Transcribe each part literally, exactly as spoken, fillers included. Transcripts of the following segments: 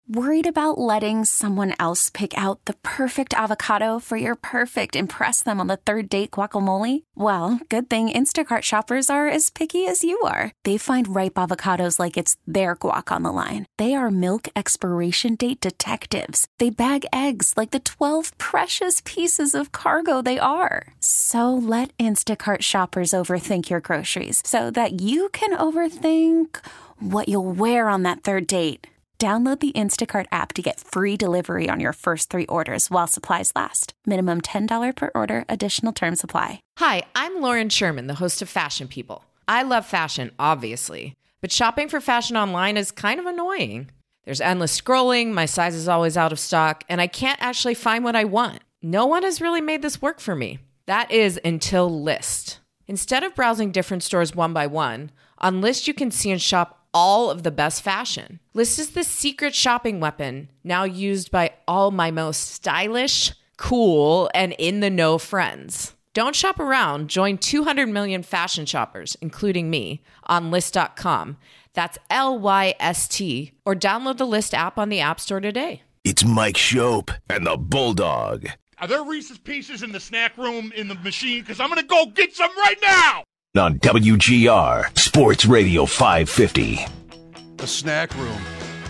Worried about letting someone else pick out the perfect avocado for your perfect impress them on the third date guacamole? Well, good thing Instacart shoppers are as picky as you are. They find ripe avocados like it's their guac on the line. They are milk expiration date detectives. They bag eggs like the twelve precious pieces of cargo they are. So let Instacart shoppers overthink your groceries so that you can overthink what you'll wear on that third date. Download the Instacart app to get free delivery on your first three orders while supplies last. Minimum ten dollars per order. Additional terms apply. Hi, I'm Lauren Sherman, the host of Fashion People. I love fashion, obviously, but shopping for fashion online is kind of annoying. There's endless scrolling, my size is always out of stock, and I can't actually find what I want. No one has really made this work for me. That is until Lyst. Instead of browsing different stores one by one, on Lyst you can see and shop all of the best fashion. Lyst is the secret shopping weapon now used by all my most stylish, cool, and in-the-know friends. Don't shop around. Join two hundred million fashion shoppers, including me, on Lyst dot com. That's L Y S T. Or download the Lyst app on the App Store today. It's Mike Shope and the Bulldog. Are there Reese's Pieces in the snack room in the machine? Because I'm going to go get some right now! On W G R, Sports Radio five fifty. The snack room.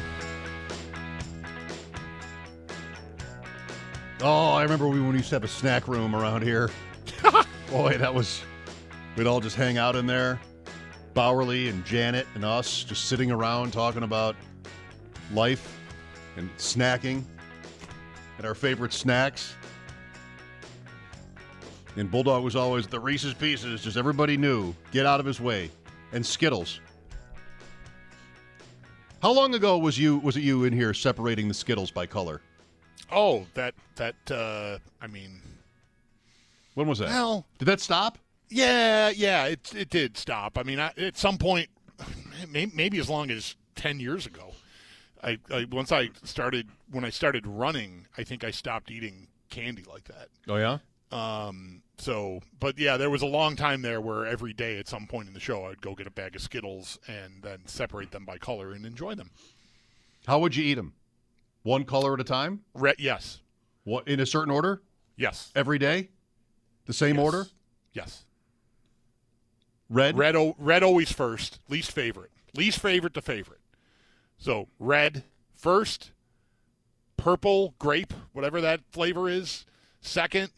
Oh, I remember we when we used to have a snack room around here. Boy, that was... We'd all just hang out in there. Bowerly and Janet and us just sitting around talking about life and snacking and our favorite snacks. And Bulldog was always the Reese's Pieces, just everybody knew. Get out of his way. And Skittles. How long ago was you was it you in here separating the Skittles by color? Oh, that, that uh, I mean... When was that? Well... Did that stop? Yeah, yeah, it it did stop. I mean, I, at some point, maybe as long as ten years ago, I, I once I started, when I started running, I think I stopped eating candy like that. Oh, yeah? Um... So, but yeah, there was a long time there where every day at some point in the show I'd go get a bag of Skittles and then separate them by color and enjoy them. How would you eat them? One color at a time? Red, yes. What, in a certain order? Yes. Every day? The same yes. order? Yes. Red? Red, red always first. Least favorite. Least favorite to favorite. So, red first. Purple, grape, whatever that flavor is, second.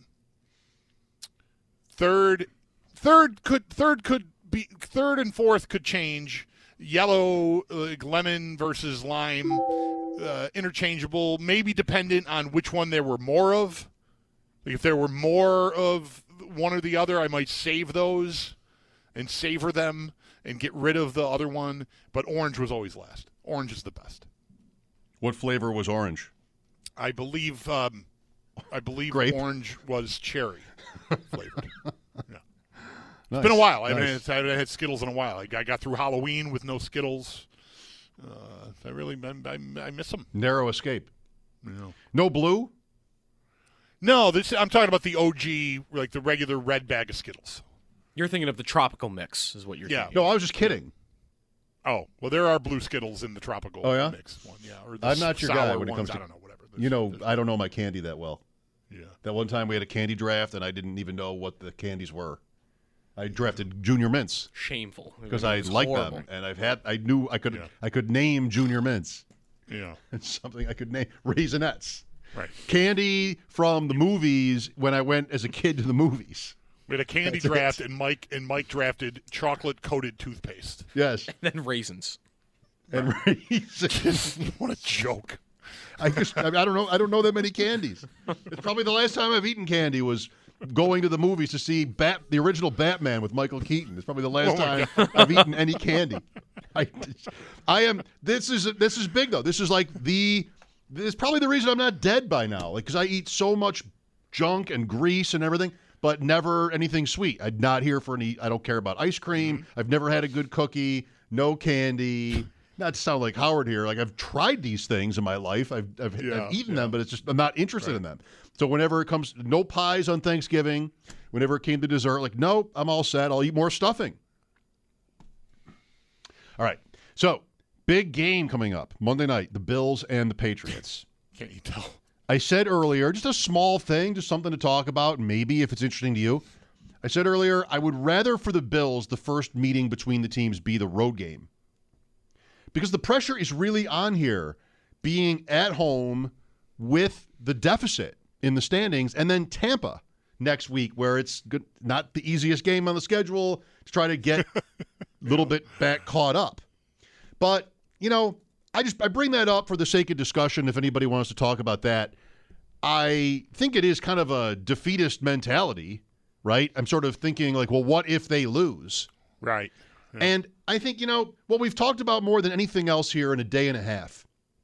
Third, third could third could be third and fourth could change. Yellow, like lemon versus lime, uh, interchangeable. Maybe dependent on which one there were more of. Like if there were more of one or the other, I might save those and savor them and get rid of the other one. But orange was always last. Orange is the best. What flavor was orange? I believe. Um, I believe Grape. Orange was cherry flavored. Yeah. Nice. It's been a while. I, Nice. mean, I haven't had Skittles in a while. I, I got through Halloween with no Skittles. Uh, I really, I, I, I miss them. Narrow escape. No, No blue? no. This I'm talking about the O G, like the regular red bag of Skittles. You're thinking of the tropical mix, is what you're Yeah. thinking. No, I was just kidding. Oh, well, there are blue Skittles in the tropical Oh, yeah? mix one. Yeah, or the I'm not your sour guy when it ones. comes to- I don't know, whatever. There's- You know, there's- I don't know my candy that well. yeah. That one time we had a candy draft, and I didn't even know what the candies were. I drafted Junior Mints Shameful. because It I was liked horrible. them, and I've had. I knew I could. Yeah. I could name Junior Mints. Yeah. It's something I could name. Raisinets. Right. Candy from the movies when I went as a kid to the movies. We had a candy That's it. draft, and Mike and Mike drafted chocolate coated toothpaste. Yes, And then raisins. and raisins. What a joke! I just. I, mean, I don't know. I don't know that many candies. It's probably the last time I've eaten candy was going to the movies to see Bat, the original Batman with Michael Keaton. It's probably the last Oh, my time I've eaten any candy. I, I am. This is this is big though. This is like the. This is probably the reason I'm not dead by now. Like because I eat so much junk and grease and everything, but never anything sweet. I'm not here for any. I don't care about ice cream. Mm-hmm. I've never had a good cookie. No candy. Not to sound like Howard here. Like I've tried these things in my life. I've I've, Yeah, I've eaten yeah. them, but it's just I'm not interested in them. So whenever it comes, no pies on Thanksgiving. Whenever it came to dessert, like nope, I'm all set. I'll eat more stuffing. All right. So Big game coming up Monday night, the Bills and the Patriots. Can't you tell? I said earlier, just a small thing, just something to talk about, maybe if it's interesting to you. I said earlier, I would rather for the Bills the first meeting between the teams be the road game. Because the pressure is really on here, being at home with the deficit in the standings, and then Tampa next week, where it's good, not the easiest game on the schedule to try to get a little bit back caught up. But, you know, I just I bring that up for the sake of discussion if anybody wants to talk about that. I think it is kind of a defeatist mentality, right? I'm sort of thinking like, well, what if they lose? Right. Yeah. And I think, you know, what we've talked about more than anything else here in a day and a half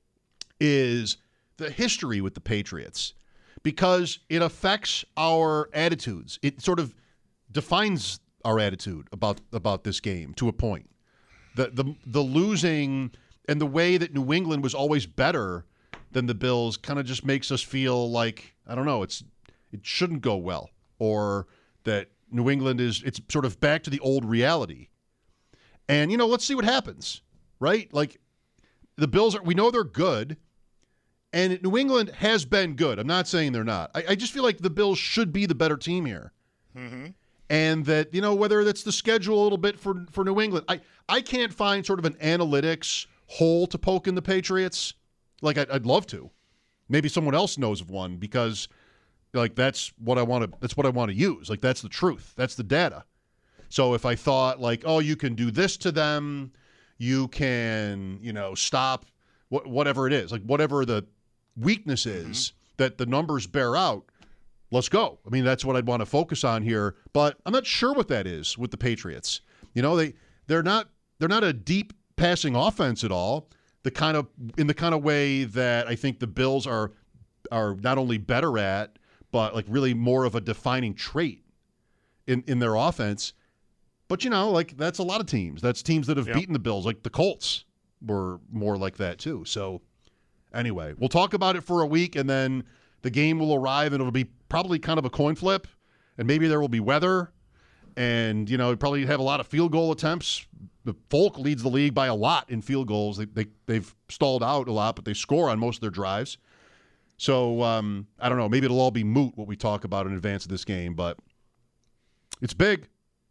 is the history with the Patriots, because it affects our attitudes. It sort of defines our attitude about about this game to a point. The the the losing and the way that New England was always better than the Bills kind of just makes us feel like, I don't know, it's it shouldn't go well, or that New England is it's sort of back to the old reality. And, you know, let's see what happens, right? Like, the Bills, are we know they're good, and New England has been good. I'm not saying they're not. I, I just feel like the Bills should be the better team here. Mm-hmm. And that, you know, whether that's the schedule a little bit for, for New England, I, I can't find sort of an analytics hole to poke in the Patriots. Like, I'd, I'd love to. Maybe someone else knows of one, because, like, that's what I want to that's what I want to use. Like, that's the truth. That's the data. So if I thought, like, oh, you can do this to them, you can, you know, stop wh- whatever it is, like whatever the weakness is mm-hmm. that the numbers bear out, let's go. I mean, that's what I'd want to focus on here. But I'm not sure what that is with the Patriots. You know, they they're not they're not a deep passing offense at all. The kind of in the kind of way that I think the Bills are are not only better at, but like really more of a defining trait in, in their offense. But, you know, like, that's a lot of teams. That's teams that have yep. beaten the Bills. Like, the Colts were more like that, too. So, anyway, we'll talk about it for a week, and then the game will arrive, and it'll be probably kind of a coin flip, and maybe there will be weather, and, you know, probably have a lot of field goal attempts. The Folk leads the league by a lot in field goals. They, they, they've stalled out a lot, but they score on most of their drives. So, um, I don't know. Maybe it'll all be moot, what we talk about in advance of this game, but it's big.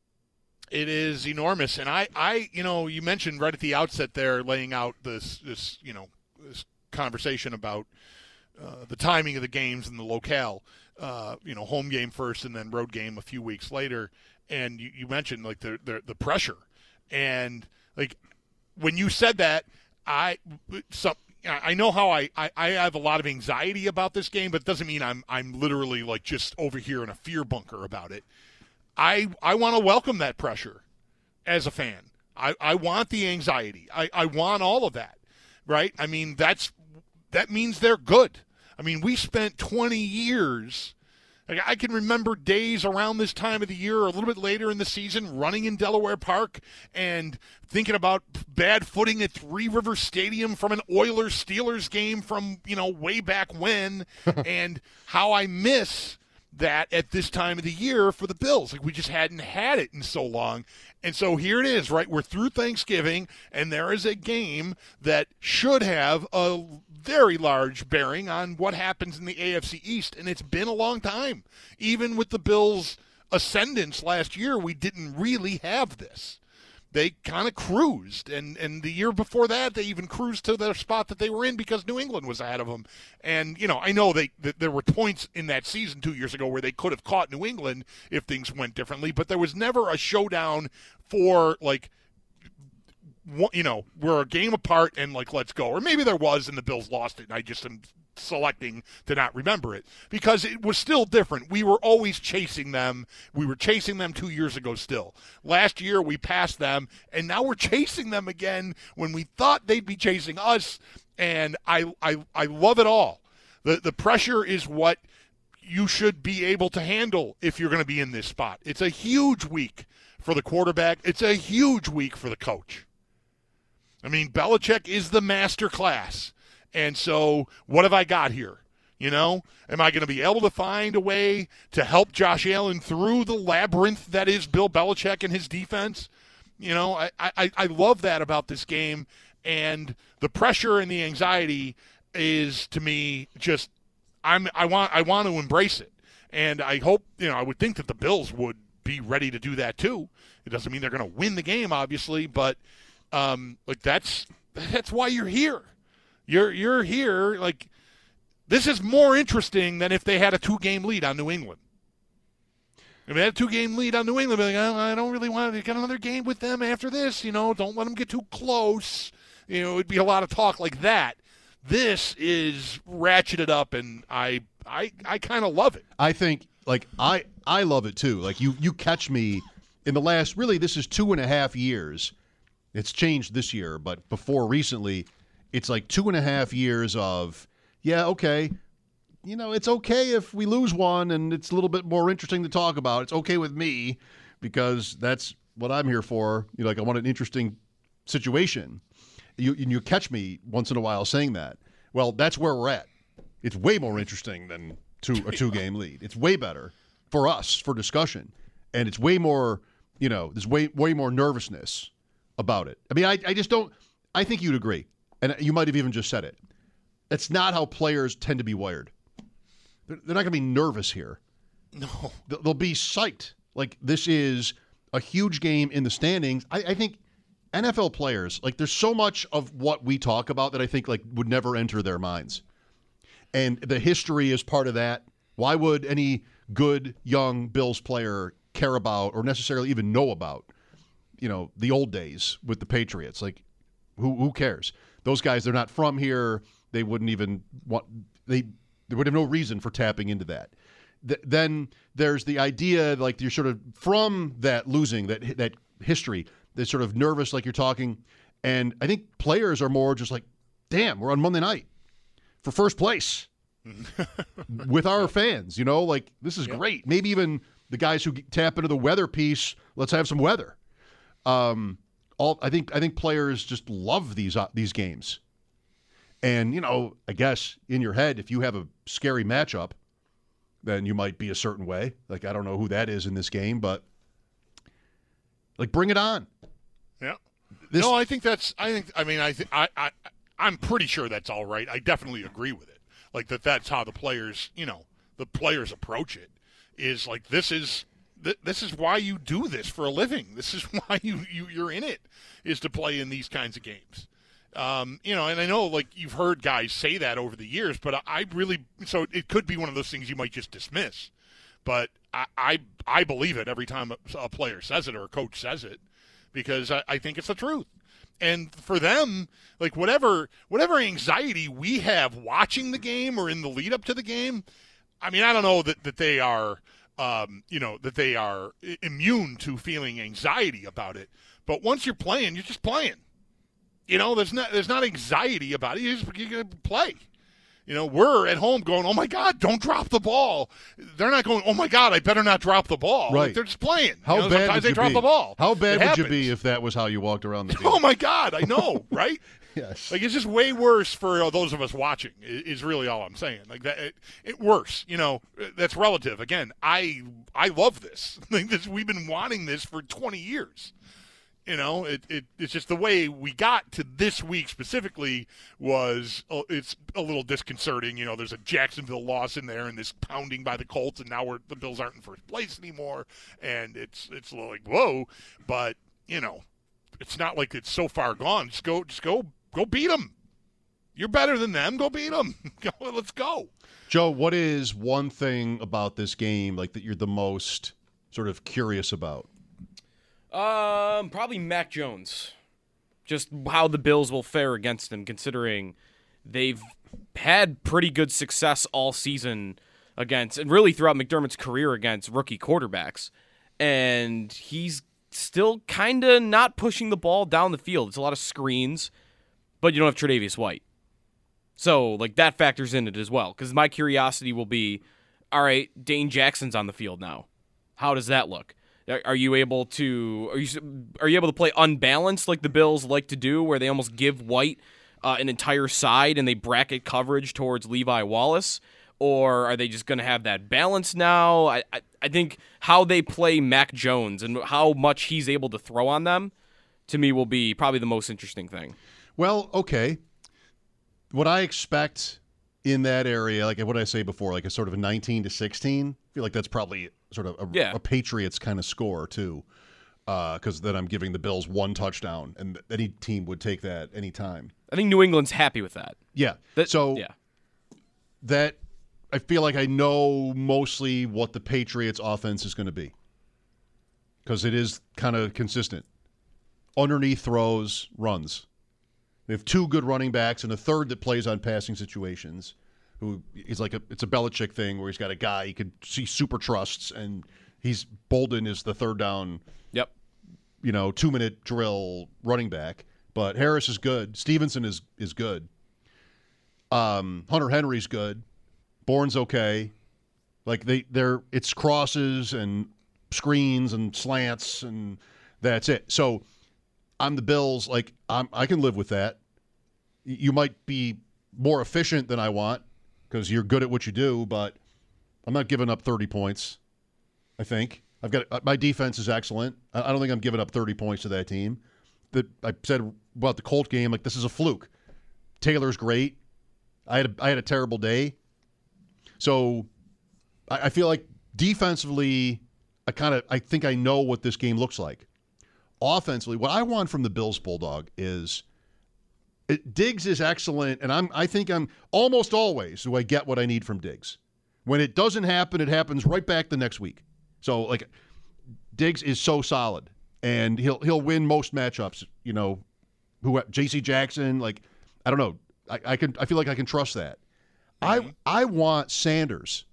It is enormous. And I, I, you know, you mentioned right at the outset there, laying out this, this you know, this conversation about uh, the timing of the games and the locale, uh, you know, home game first and then road game a few weeks later. And you, you mentioned, like, the, the the pressure. And, like, when you said that, I some, I know how I, I, I have a lot of anxiety about this game, but it doesn't mean I'm I'm literally, like, just over here in a fear bunker about it. I I want to welcome that pressure as a fan. I, I want the anxiety. I, I want all of that, right? I mean, that's that means they're good. I mean, we spent twenty years. Like, I can remember days around this time of the year or a little bit later in the season running in Delaware Park and thinking about bad footing at Three Rivers Stadium from an Oilers-Steelers game from, you know, way back when, and how I miss that at this time of the year for the Bills. Like, we just hadn't had it in so long. And so here it is, right? We're through Thanksgiving, and there is a game that should have a very large bearing on what happens in the A F C East, and it's been a long time. Even with the Bills' ascendance last year, we didn't really have this. They kind of cruised, and, and the year before that, they even cruised to the spot that they were in because New England was ahead of them. And, you know, I know they that there were points in that season two years ago where they could have caught New England if things went differently, but there was never a showdown for, like, you know, we're a game apart and, like, let's go. Or maybe there was and the Bills lost it, and I just am selecting to not remember it because it was still different. We were always chasing them. We were chasing them two years ago still. Last year we passed them, and now we're chasing them again when we thought they'd be chasing us, and I I, I love it all. The, the pressure is what you should be able to handle if you're going to be in this spot. It's a huge week for the quarterback. It's a huge week for the coach. I mean, Belichick is the master class. And so what have I got here? You know, am I going to be able to find a way to help Josh Allen through the labyrinth that is Bill Belichick and his defense? You know, I, I, I love that about this game. And the pressure and the anxiety is, to me, just I'm I want I want to embrace it. And I hope, you know, I would think that the Bills would be ready to do that too. It doesn't mean they're going to win the game, obviously, but um, like that's that's why you're here. You're you're here. Like, this is more interesting than if they had a two-game lead on New England. If they had a two-game lead on New England, they'd be like, oh, I don't really want to get another game with them after this. You know, don't let them get too close. You know, it'd be a lot of talk like that. This is ratcheted up, and I I I kind of love it. I think, like, I I love it too. Like, you you catch me in the last, really, this is two and a half years. It's changed this year, but before recently, it's like two and a half years of, yeah, okay, you know, it's okay if we lose one and it's a little bit more interesting to talk about. It's okay with me because that's what I'm here for. You know, like, I want an interesting situation. You you catch me once in a while saying that. Well, that's where we're at. It's way more interesting than two, a two-game lead. It's way better for us, for discussion. And it's way more, you know, there's way way more nervousness about it. I mean, I, I just don't – I think you'd agree. And you might have even just said it. That's not how players tend to be wired. They're, they're not going to be nervous here. No. They'll be psyched. Like, this is a huge game in the standings. I, I think N F L players, like, there's so much of what we talk about that I think, like, would never enter their minds. And the history is part of that. Why would any good young Bills player care about or necessarily even know about, you know, the old days with the Patriots? Like, who who cares? Those guys, they're not from here. They wouldn't even want they they would have no reason for tapping into that. Th- then there's the idea, like, you're sort of from that losing, that that history, they're sort of nervous, like you're talking. And I think players are more just like, damn, we're on Monday night for first place with our fans, you know, like, this is yep. great. Maybe even the guys who tap into the weather piece, let's have some weather. Um, all I think I think players just love these uh, these games. And, you know, I guess in your head, if you have a scary matchup, then you might be a certain way. Like, I don't know who that is in this game, but, like, bring it on. Yeah. This, no, I think that's. I think. I mean, I. Th- I. I. I'm pretty sure that's all right. I definitely agree with it. Like, that. That's how the players. You know, the players approach it. Is like, this is. Th- this is why you do this for a living. This is why you, you you're in it. Is to play in these kinds of games. Um, you know, and I know, like, you've heard guys say that over the years, but I, I really. So it could be one of those things you might just dismiss. But I. I, I believe it every time a, a player says it or a coach says it, because I, I think it's the truth. And for them, like, whatever whatever anxiety we have watching the game or in the lead up to the game, I mean, I don't know that, that they are, um, you know, that they are immune to feeling anxiety about it. But once you're playing, you're just playing. You know, there's not there's not anxiety about it. You just, you're going to play. You know, we're at home going, oh, my God, don't drop the ball. They're not going, oh, my God, I better not drop the ball. Right. Like, they're just playing. How you know, bad sometimes would they you drop be? the ball. How bad it would happens. you be if that was how you walked around the field? Oh, my God, I know, right? Yes. Like, it's just way worse for uh, those of us watching, is really all I'm saying. Like, that, it, it worse, you know, that's relative. Again, I I love this. Like, this. We've been wanting this for twenty years. You know, it, it it's just the way we got to this week specifically was uh, it's a little disconcerting. You know, there's a Jacksonville loss in there and this pounding by the Colts, and now we're, the Bills aren't in first place anymore, and it's it's like, whoa. But, you know, it's not like it's so far gone. Just go, just go, go beat them. You're better than them. Go beat them. Let's go. Joe, what is one thing about this game, like, that you're the most sort of curious about? Um, probably Mac Jones. Just how the Bills will fare against him, considering they've had pretty good success all season against, and really throughout McDermott's career, against rookie quarterbacks. And he's still kind of not pushing the ball down the field. It's a lot of screens, but you don't have Tre'Davious White. So, like, that factors in it as well. Because my curiosity will be, all right, Dane Jackson's on the field now. How does that look? Are you able to are you are you able to play unbalanced like the Bills like to do, where they almost give White uh, an entire side and they bracket coverage towards Levi Wallace, or are they just going to have that balance now? I, I I think how they play Mac Jones and how much he's able to throw on them, to me, will be probably the most interesting thing. Well, okay. What I expect in that area, like what I say before, like a sort of a nineteen to sixteen, I feel like that's probably sort of a, Yeah. a Patriots kind of score too, because then I'm giving the Bills one touchdown, and any team would take that any time. I think New England's happy with that. Yeah. That- so yeah. that I feel like I know mostly what the Patriots offense is going to be because it is kind of consistent. Underneath throws, runs. They have two good running backs and a third that plays on passing situations. Who is like a it's a Belichick thing where he's got a guy he could see super trusts, and he's Bolden is the third down, Yep. you know, two minute drill running back. But Harris is good. Stevenson is is good. Um, Hunter Henry's good. Bourne's okay. Like they they're it's crosses and screens and slants and that's it. So I'm the Bills. Like I'm I can live with that. You might be more efficient than I want because you're good at what you do, but I'm not giving up thirty points. I think I've got my defense is excellent. I don't think I'm giving up thirty points to that team. That I said about the Colt game, like this is a fluke. Taylor's great. I had a, I had a terrible day. So I, I feel like defensively, I kind of I think I know what this game looks like. Offensively, what I want from the Bills Bulldog is it, Diggs is excellent, and I'm I think I'm almost always do I get what I need from Diggs. When it doesn't happen, it happens right back the next week. So like Diggs is so solid, and he'll he'll win most matchups. You know, who J C Jackson, like I don't know, I, I can I feel like I can trust that. Mm-hmm. I I want Sanders.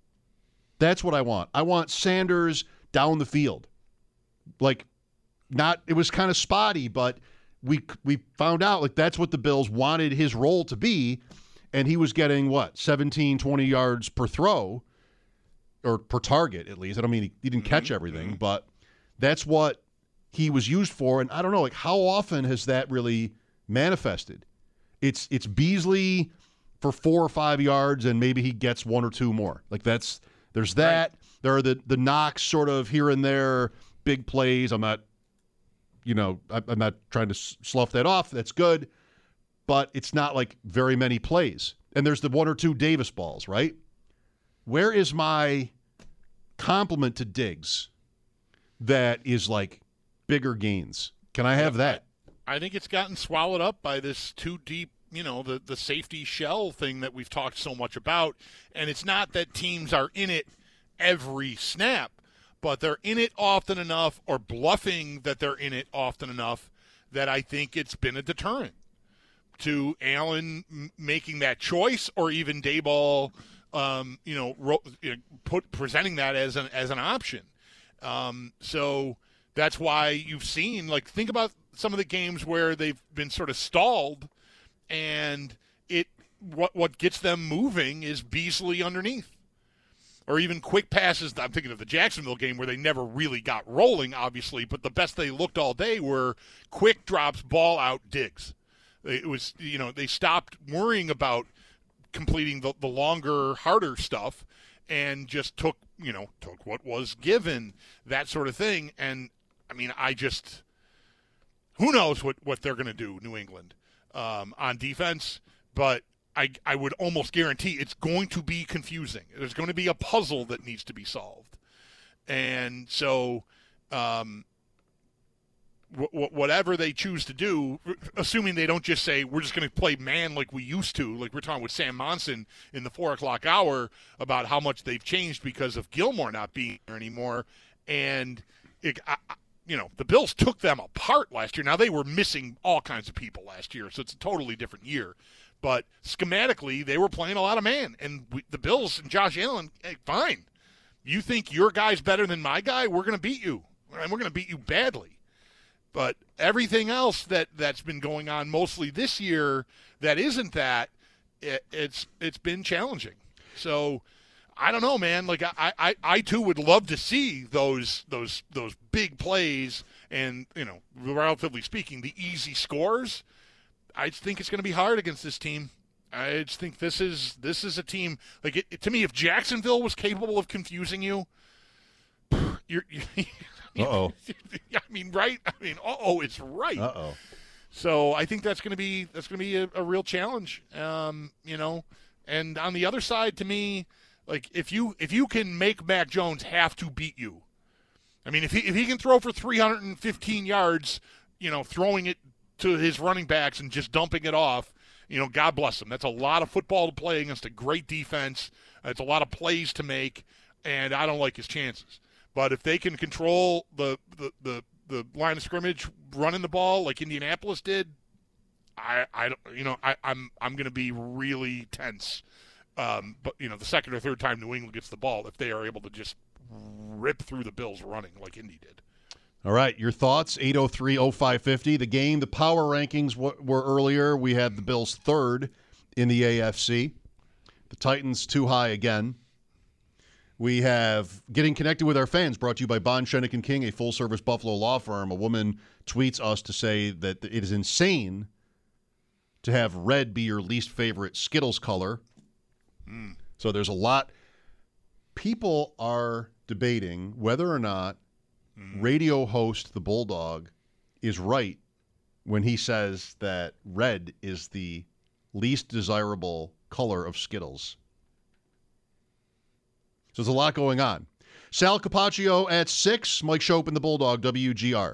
That's what I want. I want Sanders down the field, like. Not it was kind of spotty, but we we found out like that's what the Bills wanted his role to be, and he was getting what seventeen, twenty yards per throw or per target at least. I don't mean he, he didn't catch Mm-hmm. everything, but that's what he was used for. And I don't know, like how often has that really manifested? It's it's Beasley for four or five yards, and maybe he gets one or two more. Like that's there's that. Right. There are the the knocks sort of here and there, big plays. I'm not. You know, I'm not trying to slough that off. That's good. But it's not like very many plays. And there's the one or two Davis balls, right? Where is my compliment to Diggs that is like bigger gains? Can I have that? I think it's gotten swallowed up by this too deep, you know, the, the safety shell thing that we've talked so much about. And it's not that teams are in it every snap. But they're in it often enough or bluffing that they're in it often enough that I think it's been a deterrent to Allen m- making that choice or even Daboll, um, you know, ro- put presenting that as an as an option. Um, so that's why you've seen, like, think about some of the games where they've been sort of stalled and it what what gets them moving is Beasley underneath. Or even quick passes. I'm thinking of the Jacksonville game where they never really got rolling, obviously, but the best they looked all day were quick drops, ball out, Diggs. It was, you know, they stopped worrying about completing the, the longer, harder stuff and just took, you know, took what was given, that sort of thing. And, I mean, I just, who knows what, what they're going to do, New England, um, on defense, but I, I would almost guarantee it's going to be confusing. There's going to be a puzzle that needs to be solved. And so um, w- whatever they choose to do, assuming they don't just say, we're just going to play man like we used to, like we're talking with Sam Monson in the four o'clock hour about how much they've changed because of Gilmore not being there anymore. And, it, I, you know, the Bills took them apart last year. Now, they were missing all kinds of people last year, so it's a totally different year. But schematically, they were playing a lot of man. And we, the Bills and Josh Allen, hey, fine. You think your guy's better than my guy? We're going to beat you. And we're going to beat you badly. But everything else that, that's been going on mostly this year that isn't that, it, it's it's been challenging. So, I don't know, man. Like, I, I, I too would love to see those those those big plays and, you know, relatively speaking, the easy scores. I think it's going to be hard against this team. I just think this is this is a team like it, it, to me. If Jacksonville was capable of confusing you, you're. you're uh oh. I mean, right? I mean, uh oh, it's right. Uh oh. So I think that's going to be that's going to be a, a real challenge. Um, you know, and on the other side, to me, like if you if you can make Mac Jones have to beat you, I mean, if he if he can throw for three hundred fifteen yards, you know, throwing it to his running backs and just dumping it off, you know, God bless him. That's a lot of football to play against a great defense. It's a lot of plays to make, and I don't like his chances. But if they can control the the, the, the line of scrimmage, running the ball like Indianapolis did, I, I you know I, I'm I'm going to be really tense. Um, but you know, the second or third time New England gets the ball, if they are able to just rip through the Bills running like Indy did. All right, your thoughts, eight oh three oh five fifty. The game, the power rankings w- were earlier. We had the Bills third in the A F C. The Titans too high again. We have Getting Connected with Our Fans, brought to you by Bond, Shenick and King, a full-service Buffalo law firm. A woman tweets us to say that it is insane to have red be your least favorite Skittles color. Mm. So there's a lot. People are debating whether or not mm. radio host The Bulldog is right when he says that red is the least desirable color of Skittles. So there's a lot going on. Sal Capaccio at six. Mike Shope and the Bulldog, W G R.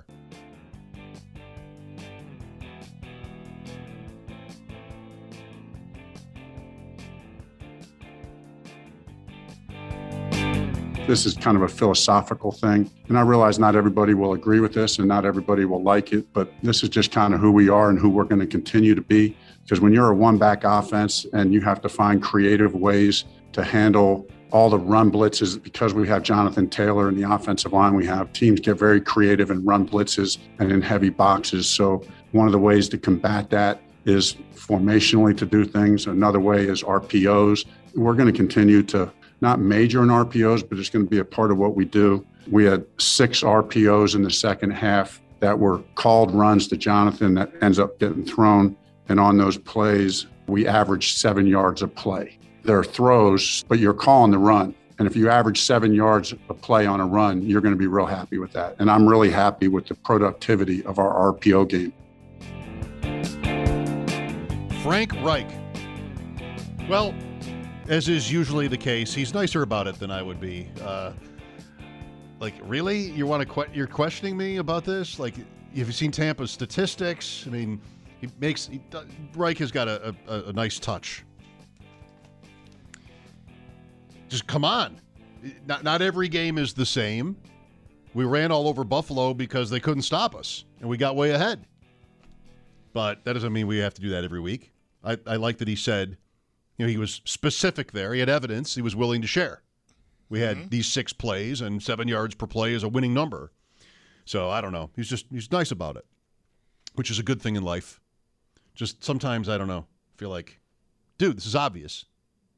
This is kind of a philosophical thing. And I realize not everybody will agree with this and not everybody will like it, but this is just kind of who we are and who we're going to continue to be. Because when you're a one-back offense and you have to find creative ways to handle all the run blitzes, because we have Jonathan Taylor in the offensive line, we have teams get very creative and run blitzes and in heavy boxes. So one of the ways to combat that is formationally to do things. Another way is R P Os. We're going to continue to not major in R P Os, but it's going to be a part of what we do. We had six R P Os in the second half that were called runs to Jonathan that ends up getting thrown. And on those plays, we averaged seven yards a play. They're throws, but you're calling the run. And if you average seven yards a play on a run, you're going to be real happy with that. And I'm really happy with the productivity of our R P O game. Frank Reich. Well, as is usually the case, he's nicer about it than I would be. Uh, like, really? You want to que- you're questioning me about this? Like, have you seen Tampa's statistics? I mean, he makes he, Reich has got a, a, a nice touch. Just come on. Not not every game is the same. We ran all over Buffalo because they couldn't stop us, and we got way ahead. But that doesn't mean we have to do that every week. I, I like that he said, you know, he was specific there. He had evidence he was willing to share. We had mm-hmm. these six plays, and seven yards per play is a winning number. So I don't know. He's just he's nice about it, which is a good thing in life. Just sometimes, I don't know, feel like, dude, this is obvious.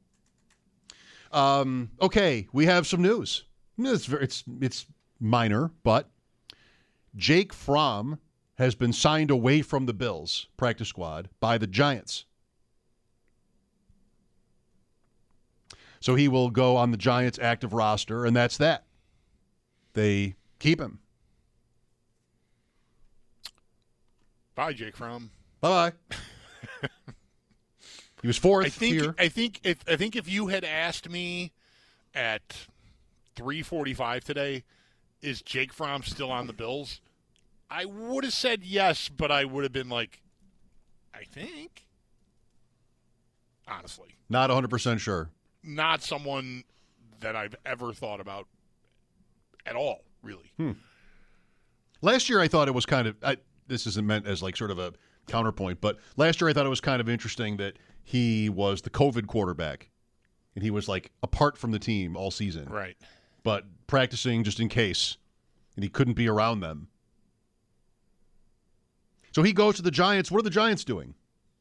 Um, okay, we have some news. It's very, it's it's minor, but Jake Fromm has been signed away from the Bills practice squad by the Giants. So he will go on the Giants' active roster, and that's that. They keep him. Bye, Jake Fromm. Bye-bye. He was fourth I think, here. I think if I think if you had asked me at three forty-five today, is Jake Fromm still on the Bills? I would have said yes, but I would have been like, I think. Honestly. Not one hundred percent sure. Not someone that I've ever thought about at all, really. Hmm. Last year I thought it was kind of I, – this isn't meant as like sort of a counterpoint, but last year I thought it was kind of interesting that he was the COVID quarterback, and he was like apart from the team all season. Right. But practicing just in case, and he couldn't be around them. So he goes to the Giants. What are the Giants doing?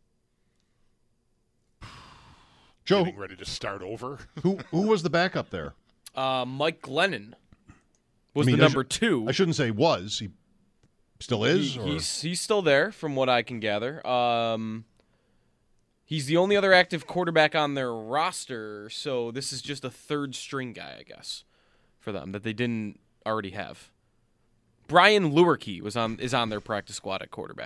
Joe, getting ready to start over. who who was the backup there? Uh, Mike Glennon was I mean, the number I sh- two. I shouldn't say was. He still is? He, or? he's he's still there, from what I can gather. Um, he's the only other active quarterback on their roster, so this is just a third string guy, I guess, for them that they didn't already have. Brian Lewerke was on is on their practice squad at quarterback.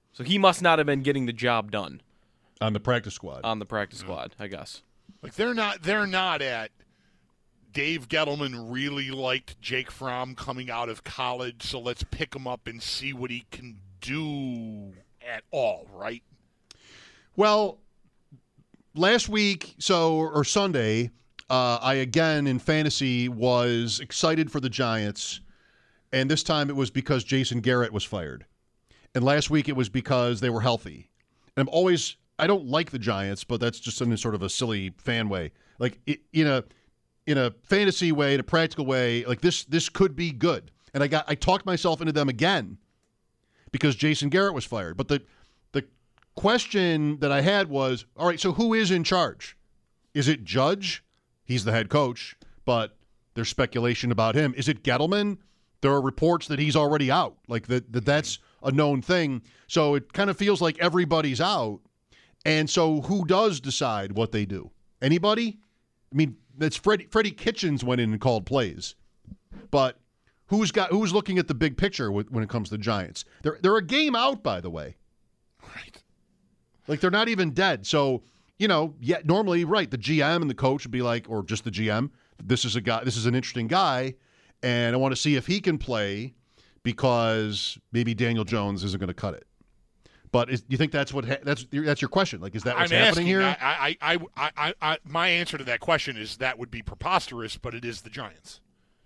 So he must not have been getting the job done On the practice squad. on the practice squad, I guess. Like they're not they're not at Dave Gettleman really liked Jake Fromm coming out of college, so let's pick him up and see what he can do at all, right? Well, last week, so or Sunday, uh, I again in fantasy was excited for the Giants, and this time it was because Jason Garrett was fired. And last week it was because they were healthy. And I'm always I don't like the Giants, but that's just in sort of a silly fan way. Like it, in a in a fantasy way, in a practical way, like this this could be good. And I got I talked myself into them again because Jason Garrett was fired. But the the question that I had was, all right, so who is in charge? Is it Judge? He's the head coach, but there's speculation about him. Is it Gettleman? There are reports that he's already out. Like that, that that's a known thing. So it kind of feels like everybody's out. And so who does decide what they do? Anybody? I mean, that's Freddie, Freddie Kitchens went in and called plays. But who's got who's looking at the big picture when it comes to the Giants? They're they're a game out, by the way. Right. Like they're not even dead. So, you know, yeah, normally, right, the G M and the coach would be like, or just the G M, this is a guy, this is an interesting guy, and I want to see if he can play because maybe Daniel Jones isn't going to cut it. But is, do you think that's what ha- that's that's your question? Like, is that what's I'm happening asking, here? I, I, I, I, I, I, my answer to that question is that would be preposterous, but it is the Giants.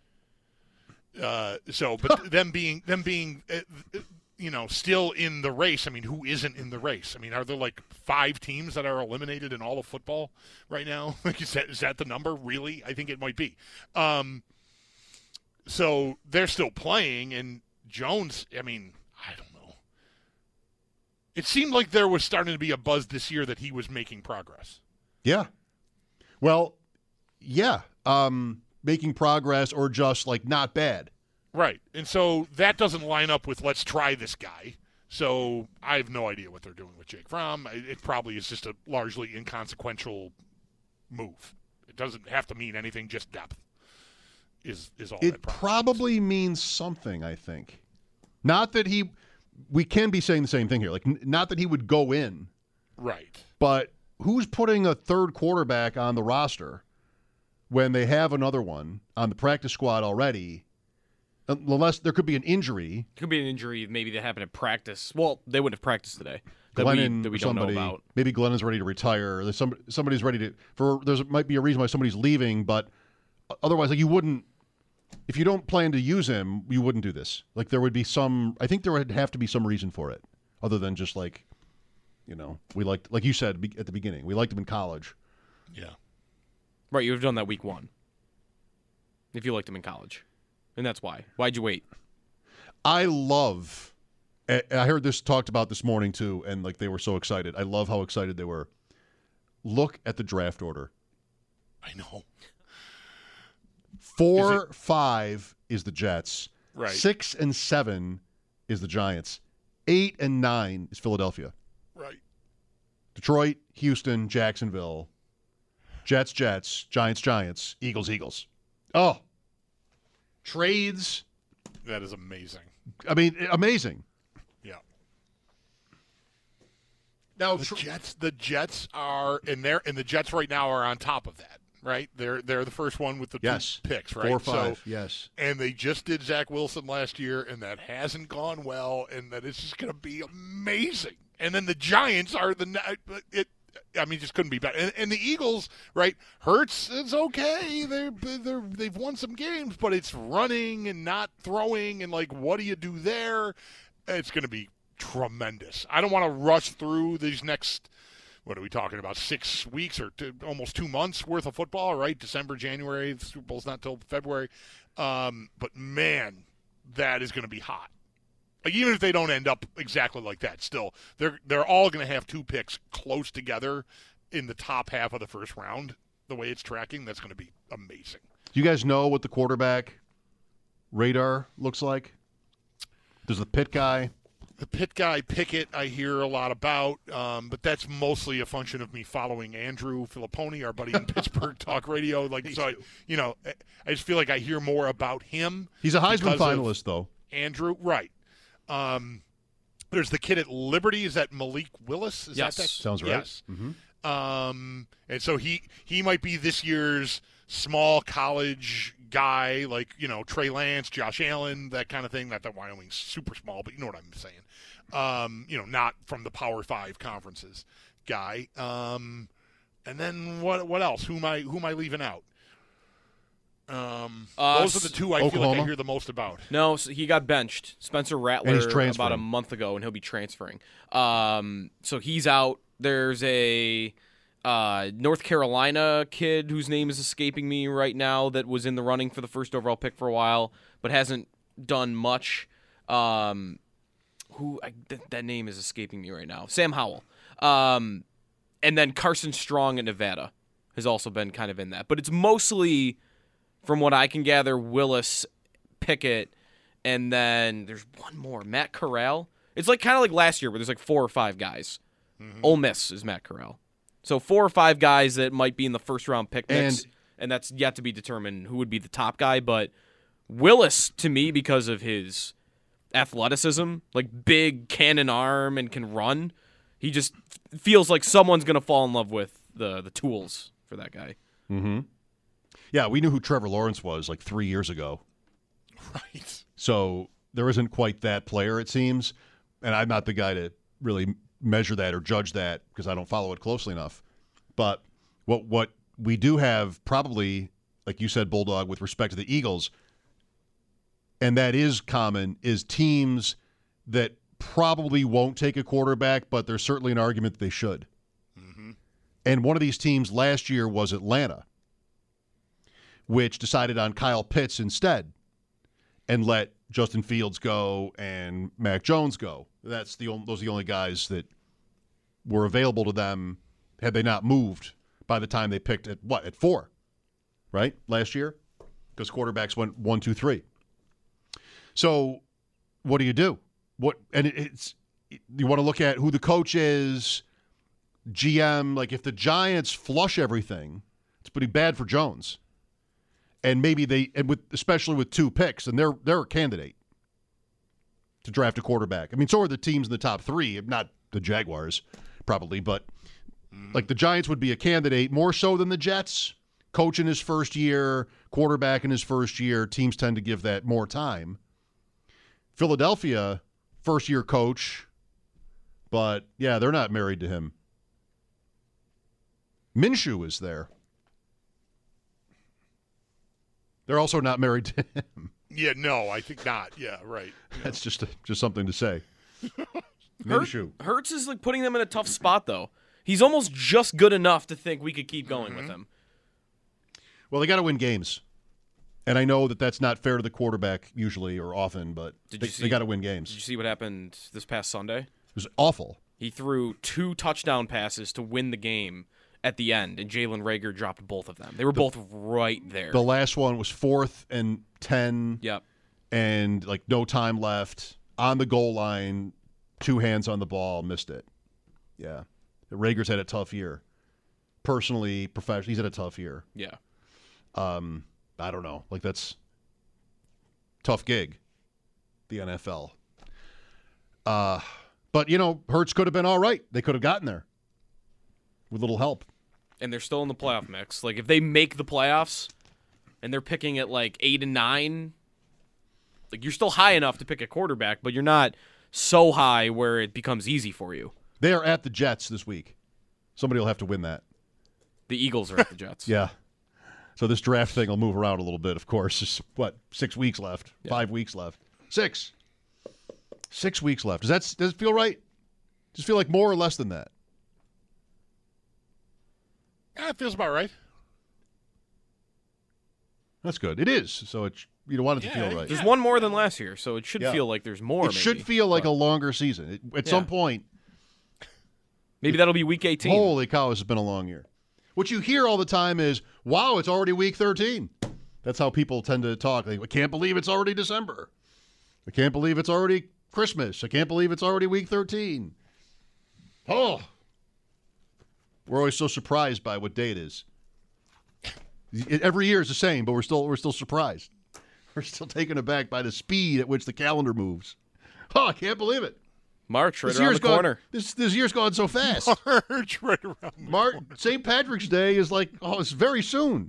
Uh, so, but them being them being, uh, you know, still in the race. I mean, who isn't in the race? I mean, are there like five teams that are eliminated in all of football right now? Like, is that is that the number? Really? I think it might be. Um, so they're still playing, and Jones. I mean, I don't know. It seemed like there was starting to be a buzz this year that he was making progress. Yeah. Well, yeah. Um, making progress or just, like, not bad. Right. And so that doesn't line up with let's try this guy. So I have no idea what they're doing with Jake Fromm. It probably is just a largely inconsequential move. It doesn't have to mean anything, just depth is, is all it that probably probably means something, I think. Not that he... We can be saying the same thing here. Like, n- not that he would go in. Right. But who's putting a third quarterback on the roster when they have another one on the practice squad already? Unless there could be an injury. It could be an injury. Maybe that happened at practice. Well, they wouldn't have practiced today. That Glennon, we, that we or don't somebody, know about. Maybe Glennon's ready to retire. Or there's some, somebody's ready to. For there's might be a reason why somebody's leaving, but otherwise, like you wouldn't. If you don't plan to use him, you wouldn't do this. Like there would be some. I think there would have to be some reason for it, other than just like, you know, we liked, like you said be- at the beginning, we liked him in college. Yeah. Right, you would have done that week one. If you liked him in college, and that's why. Why'd you wait? I love. I heard this talked about this morning too, and like they were so excited. I love how excited they were. Look at the draft order. I know. Four, is it, five is the Jets. Right. Six and seven is the Giants. Eight and nine is Philadelphia. Right. Detroit, Houston, Jacksonville. Jets, Jets. Giants, Giants. Eagles, Eagles. Oh. Trades. That is amazing. I mean, amazing. Yeah. Now the tr- Jets, the Jets are in there, and the Jets right now are on top of that. Right, they're they're the first one with the yes. two picks, right? Four or five, so, yes. And they just did Zach Wilson last year, and that hasn't gone well, and that it's just going to be amazing. And then the Giants are the it. I mean, just couldn't be better. And, and the Eagles, right? Hurts is okay. They're they're they've won some games, but it's running and not throwing, and like, what do you do there? It's going to be tremendous. I don't want to rush through these next. What are we talking about? Six weeks or two, almost two months worth of football, right? December, January. The Super Bowl's not till February. Um, but, man, that is going to be hot. Like, even if they don't end up exactly like that, still, they're they're all going to have two picks close together in the top half of the first round. The way it's tracking, that's going to be amazing. Do you guys know what the quarterback radar looks like? There's the Pitt guy. The Pitt guy, Pickett, I hear a lot about, um, but that's mostly a function of me following Andrew Filipponi, our buddy in Pittsburgh Talk Radio. Like, so, I, you know, I just feel like I hear more about him. He's a Heisman finalist, though. Andrew, right? Um, There's the kid at Liberty. Is that Malik Willis? Is Yes. that that? Sounds right. Yes. Mm-hmm. Um, and so he he might be this year's small college guy, like, you know, Trey Lance, Josh Allen, that kind of thing. Not that Wyoming's super small, but you know what I'm saying. Um, you know, not from the Power Five conferences guy. Um, and then what what else? Who am I who am I leaving out? Um, Uh, those are the two I feel like Oklahoma? I hear the most about. No, so he got benched. Spencer And Rattler he's about transferring. a month ago, and he'll be transferring. Um, so he's out. There's a uh, North Carolina kid whose name is escaping me right now that was in the running for the first overall pick for a while, but hasn't done much. Um, who I, th- that name is escaping me right now. Sam Howell. Um, and then Carson Strong in Nevada has also been kind of in that, but it's mostly, from what I can gather, Willis, Pickett, and then there's one more, Matt Corral. It's like kind of like last year where there's like four or five guys. Mm-hmm. Ole Miss is Matt Corral. So four or five guys that might be in the first round pick mix, and, and that's yet to be determined who would be the top guy. But Willis, to me, because of his athleticism, like big cannon arm and can run, he just feels like someone's going to fall in love with the, the tools for that guy. Mm-hmm. Yeah, we knew who Trevor Lawrence was like three years ago. Right. So there isn't quite that player, it seems. And I'm not the guy to really measure that or judge that because I don't follow it closely enough. But what what we do have probably, like you said, Bulldog, with respect to the Eagles, and that is common, is teams that probably won't take a quarterback, but there's certainly an argument that they should. Mm-hmm. And one of these teams last year was Atlanta, which decided on Kyle Pitts instead and let Justin Fields go and Mac Jones go. That's the only, those are the only guys that were available to them had they not moved by the time they picked at what, at four, right, last year? Because quarterbacks went one, two, three. So what do you do? What and it, it's you want to look at who the coach is, G M. Like if the Giants flush everything, it's pretty bad for Jones. And maybe they, and with especially with two picks, and they're they're a candidate to draft a quarterback. I mean, so are the teams in the top three, not the Jaguars, probably, but like the Giants would be a candidate more so than the Jets. Coach in his first year, quarterback in his first year, teams tend to give that more time. Philadelphia, first year coach, but yeah, they're not married to him. Minshew is there. They're also not married to him. Yeah, no, I think not. Yeah, right. Yeah. That's just a, just something to say. Hurt, Minshew. Hurts is like putting them in a tough spot, though. He's almost just good enough to think we could keep going mm-hmm. with him. Well, they got to win games. And I know that that's not fair to the quarterback usually or often, but Did they, you see, they got to win Did games. you see what happened this past Sunday? It was awful. He threw two touchdown passes to win the game at the end, and Jalen Reagor dropped both of them. They were both right there. The last one was fourth and ten. Yep. And like no time left on the goal line, two hands on the ball, missed it. Yeah. Rager's had a tough year. Personally, professionally, he's had a tough year. Yeah. Um, I don't know. Like that's tough gig, the N F L. Uh, but you know, Hurts could have been all right. They could have gotten there with a little help. And they're still in the playoff mix. Like if they make the playoffs and they're picking at like eight and nine, like you're still high enough to pick a quarterback, but you're not so high where it becomes easy for you. They are at the Jets this week. Somebody will have to win that. The Eagles are at the Jets. Yeah. So this draft thing will move around a little bit, of course. There's, what, six weeks left? Yeah. Five weeks left? Six. Six weeks left. Does that does it feel right? Does it feel like more or less than that? Yeah, it feels about right. That's good. It is. So it, you don't want it to Yeah, feel right. There's Yeah. one more than last year, so it should Yeah. feel like there's more. It should maybe, feel like but a longer season. It, at Yeah. some point, maybe that'll be week eighteen. holy cow, this has been a long year. What you hear all the time is, wow, it's already week thirteen. That's how people tend to talk. They, I can't believe it's already December. I can't believe it's already Christmas. I can't believe it's already week thirteen. Oh. We're always so surprised by what day it is. It, every year is the same, but we're still we're still surprised. We're still taken aback by the speed at which the calendar moves. Oh, I can't believe it. March, right this around year's the corner. Gone, this this year's gone so fast. March, right around the March, corner. Saint Patrick's Day is like, oh, it's very soon.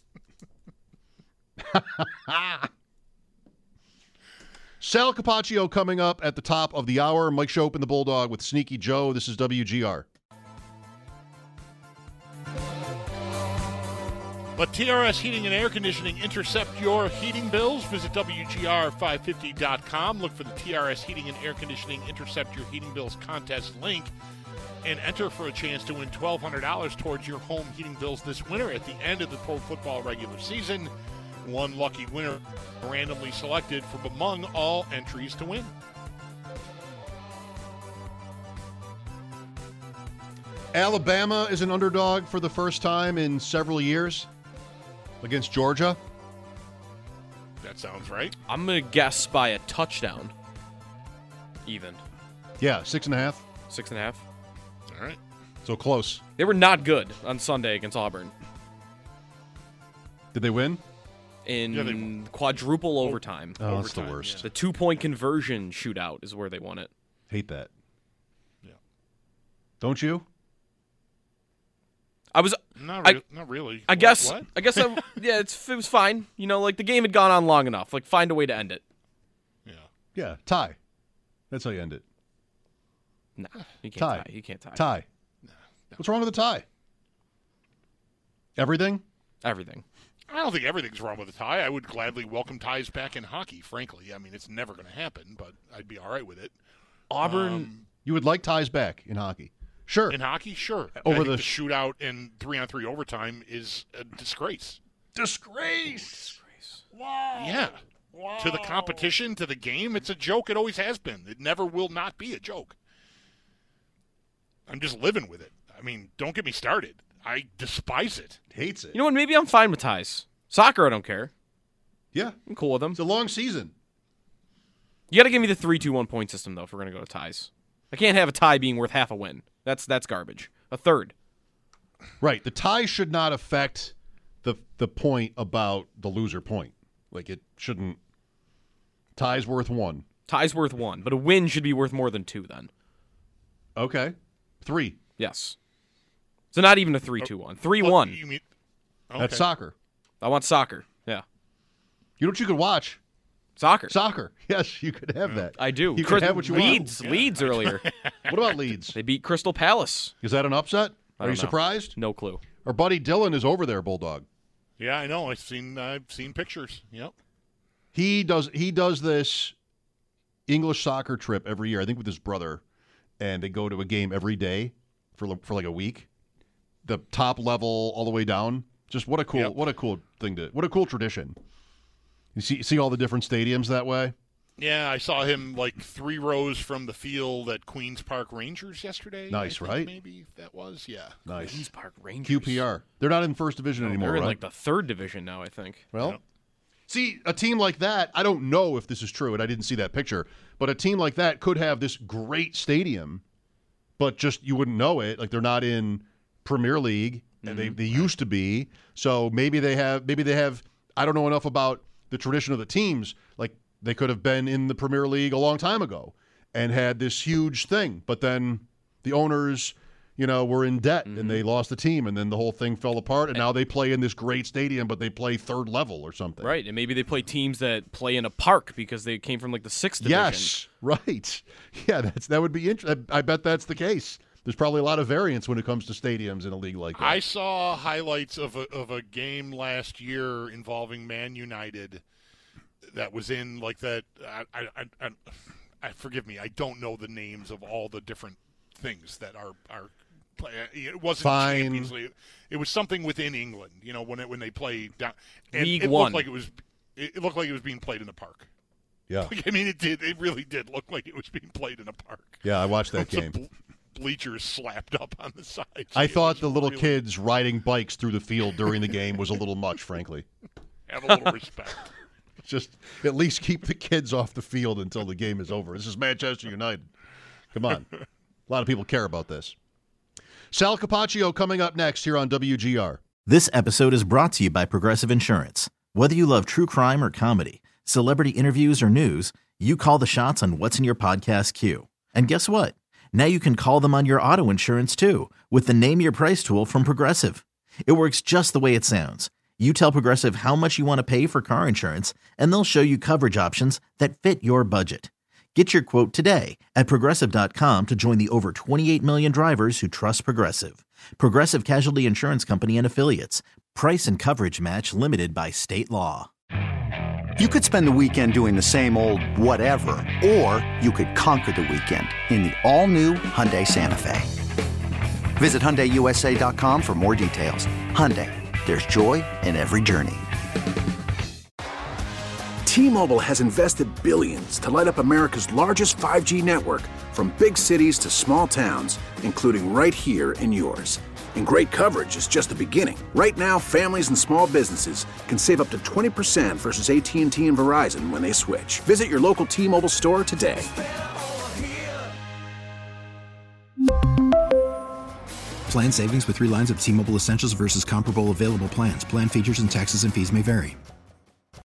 Sal Capaccio coming up at the top of the hour. Mike Shope and the Bulldog with Sneaky Joe. This is W G R. Let T R S Heating and Air Conditioning intercept your heating bills. Visit W G R five fifty dot com. Look for the T R S Heating and Air Conditioning Intercept Your Heating Bills contest link and enter for a chance to win twelve hundred dollars towards your home heating bills this winter at the end of the pro football regular season. One lucky winner randomly selected from among all entries to win. Alabama is an underdog for the first time in several years against Georgia. That sounds right. I'm going to guess by a touchdown. Even. Yeah, six and a half. Six and a half. All right. So close. They were not good on Sunday against Auburn. Did they win? In Yeah, they- quadruple overtime. Oh, that's the Overtime, worst. yeah. The two-point conversion shootout is where they won it. Hate that. Yeah. Don't you? I was, Not, I- re- not really. I What- guess, What? I guess, I, yeah, it's, it was fine. You know, like the game had gone on long enough. Like, find a way to end it. Yeah. Yeah, tie. That's how you end it. Nah, you can't Tie. tie. You can't tie. Tie. What's wrong with a tie? Everything? Everything. I don't think everything's wrong with a tie. I would gladly welcome ties back in hockey, frankly. I mean, it's never going to happen, but I'd be all right with it. Auburn. Um, You would like ties back in hockey? Sure. in hockey, sure. Over I think the- the shootout and three-on-three overtime is a disgrace. Disgrace. Yeah. To the competition, to the game, it's a joke. It always has been. It never will not be a joke. I'm just living with it. I mean, don't get me started. I despise it. Hates it. You know what? Maybe I'm fine with ties. Soccer, I don't care. Yeah. I'm cool with them. It's a long season. You got to give me the three two one point system, though, if we're going to go to ties. I can't have a tie being worth half a win. That's that's garbage. A third. Right. The tie should not affect the the point about the loser point. Like it shouldn't. Tie's worth one. Tie's worth one, but a win should be worth more than two then. Okay. Three. Yes. So not even a three two one. three Well, one. You mean, okay. That's soccer. I want soccer. Yeah. You know what you could watch? Soccer. Soccer. Yes, you could have that. I do. You Chris- could have what you Leeds. want. Leeds earlier. What about Leeds? They beat Crystal Palace. Is that an upset? I Are you don't know. surprised? No clue. Our buddy Dylan is over there, Bulldog. Yeah, I know. I've seen I've seen pictures. Yep. He does he does this English soccer trip every year, I think with his brother, and they go to a game every day for li- for like a week. The top level all the way down. Just what a cool Yep. what a cool thing to what a cool tradition. You see see all the different stadiums that way? Yeah, I saw him like three rows from the field at Queens Park Rangers yesterday. Nice, I think right? Maybe that was, yeah. Nice. Queens Park Rangers. Q P R. They're not in first division anymore, They're in right? like the third division now, I think. Well, Yep. see, a team like that, I don't know if this is true, and I didn't see that picture, but a team like that could have this great stadium, but just you wouldn't know it. Like they're not in Premier League, and they, they used to be. So maybe they have, maybe they have, I don't know enough about the tradition of the teams. Like they could have been in the Premier League a long time ago and had this huge thing, but then the owners, you know, were in debt and they lost the team, and then the whole thing fell apart, and now they play in this great stadium, but they play third level or something. Right, and maybe they play teams that play in a park because they came from like the sixth division. Yes, right. Yeah, that's that would be interesting. I bet that's the case. There's probably a lot of variance when it comes to stadiums in a league like that. I saw highlights of a, of a game last year involving Man United that was in like that. I, I, I, I, I forgive me. I don't know the names of all the different things that are are. It wasn't Fine. Champions League. It was something within England. You know, when it, when they play down. And League it One. Looked like it was. It looked like it was being played in a park. yeah, Like, I mean, it did. It really did look like it was being played in a park. yeah, I watched that Some game. ble- bleachers slapped up on the sides. I It thought was the little really- kids riding bikes through the field during the game was a little much, frankly. Have a little respect. Just at least keep the kids off the field until the game is over. This is Manchester United. Come on. A lot of people care about this. Sal Capaccio coming up next here on W G R. This episode is brought to you by Progressive Insurance. Whether you love true crime or comedy, celebrity interviews or news, you call the shots on what's in your podcast queue. And guess what? Now you can call them on your auto insurance too with the Name Your Price tool from Progressive. It works just the way it sounds. You tell Progressive how much you want to pay for car insurance, and they'll show you coverage options that fit your budget. Get your quote today at Progressive dot com to join the over twenty-eight million drivers who trust Progressive. Progressive Casualty Insurance Company and Affiliates. Price and coverage match limited by state law. You could spend the weekend doing the same old whatever, or you could conquer the weekend in the all-new Hyundai Santa Fe. Visit Hyundai U S A dot com for more details. Hyundai, there's joy in every journey. T-Mobile has invested billions to light up America's largest five G network, from big cities to small towns, including right here in yours. And great coverage is just the beginning. Right now, families and small businesses can save up to twenty percent versus A T and T and Verizon when they switch. Visit your local T-Mobile store today. Plan savings with three lines of T-Mobile Essentials versus comparable available plans. Plan features and taxes and fees may vary.